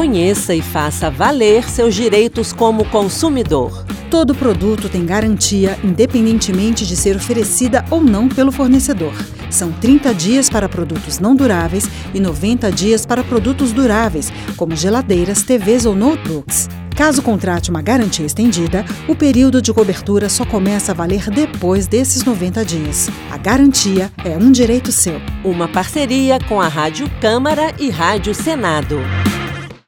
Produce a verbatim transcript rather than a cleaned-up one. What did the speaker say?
Conheça e faça valer seus direitos como consumidor. Todo produto tem garantia, independentemente de ser oferecida ou não pelo fornecedor. São trinta dias para produtos não duráveis e noventa dias para produtos duráveis, como geladeiras, T Vs ou notebooks. Caso contrate uma garantia estendida, o período de cobertura só começa a valer depois desses noventa dias. A garantia é um direito seu. Uma parceria com a Rádio Câmara e Rádio Senado.